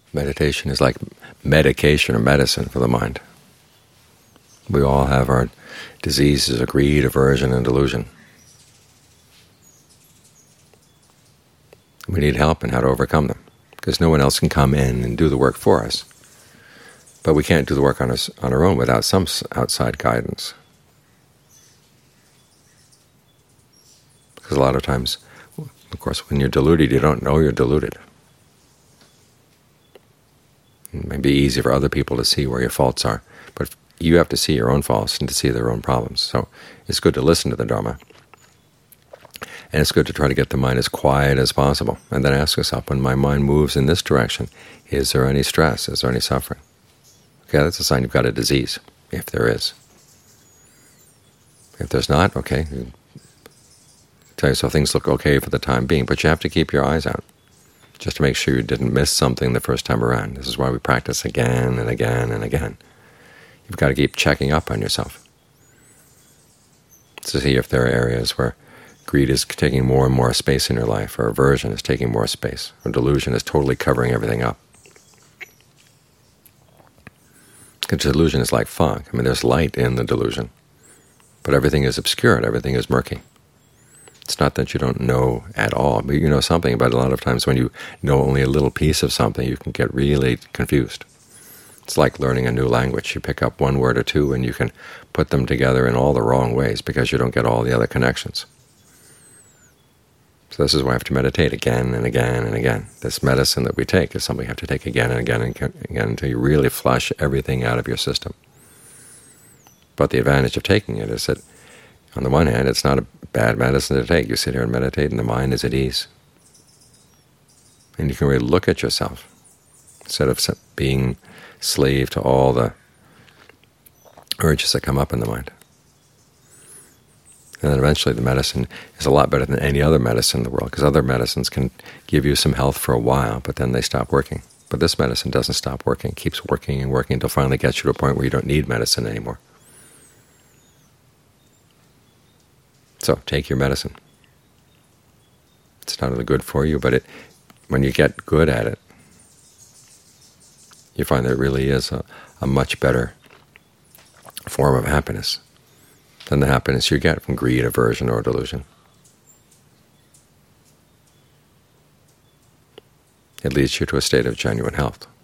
Meditation is like medication or medicine for the mind. We all have our diseases of greed, aversion, and delusion. We need help in how to overcome them, because no one else can come in and do the work for us. But we can't do the work on our own without some outside guidance. Because a lot of times, of course, when you're deluded, you don't know you're deluded. It may be easy for other people to see where your faults are, but you have to see your own faults and to see their own problems. So it's good to listen to the Dharma. And it's good to try to get the mind as quiet as possible, and then ask yourself, when my mind moves in this direction, is there any stress? Is there any suffering? Okay, that's a sign you've got a disease, if there is. If there's not, okay, tell yourself things look okay for the time being, but you have to keep your eyes out, just to make sure you didn't miss something the first time around. This is why we practice again and again and again. You've got to keep checking up on yourself to see if there are areas where greed is taking more and more space in your life, or aversion is taking more space, or delusion is totally covering everything up. Because delusion is like fog. I mean, there's light in the delusion, but everything is obscured, everything is murky. It's not that you don't know at all, but you know something, but a lot of times when you know only a little piece of something, you can get really confused. It's like learning a new language. You pick up one word or two and you can put them together in all the wrong ways because you don't get all the other connections. So this is why I have to meditate again and again and again. This medicine that we take is something you have to take again and again and again until you really flush everything out of your system. But the advantage of taking it is that, on the one hand, it's not a bad medicine to take. You sit here and meditate and the mind is at ease. And you can really look at yourself instead of being slave to all the urges that come up in the mind. And then eventually the medicine is a lot better than any other medicine in the world, because other medicines can give you some health for a while, but then they stop working. But this medicine doesn't stop working. It keeps working and working until finally gets you to a point where you don't need medicine anymore. So take your medicine. It's not only good for you, but when you get good at it, you find that it really is a much better form of happiness than the happiness you get from greed, aversion, or delusion. It leads you to a state of genuine health.